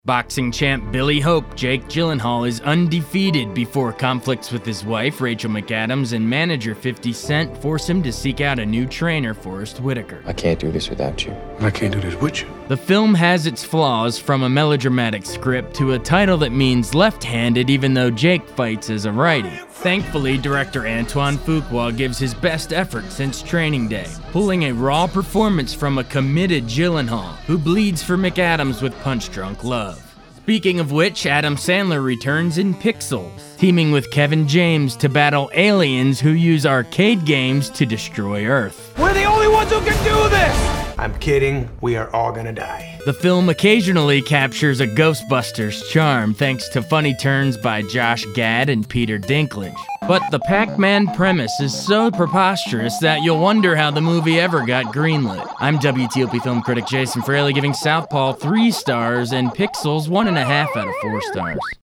Boxing champ Billy Hope Jake Gyllenhaal is undefeated before conflicts with his wife, Rachel McAdams, and manager 50 Cent force him to seek out a new trainer, Forrest Whitaker. I can't do this without you. I can't do this with you. The film has its flaws, from a melodramatic script to a title that means left-handed even though Jake fights as a righty. Thankfully, director Antoine Fuqua gives his best effort since Training Day, pulling a raw performance from a committed Gyllenhaal, who bleeds for McAdams with punch-drunk love. Speaking of which, Adam Sandler returns in Pixels, teaming with Kevin James to battle aliens who use arcade games to destroy Earth. We're the only ones who can do this! I'm kidding, we are all gonna die. The film occasionally captures a Ghostbusters charm thanks to funny turns by Josh Gad and Peter Dinklage. But the Pac-Man premise is so preposterous that you'll wonder how the movie ever got greenlit. I'm WTOP film critic Jason Fraley, giving Southpaw 3 stars and Pixels 1.5 out of 4 stars.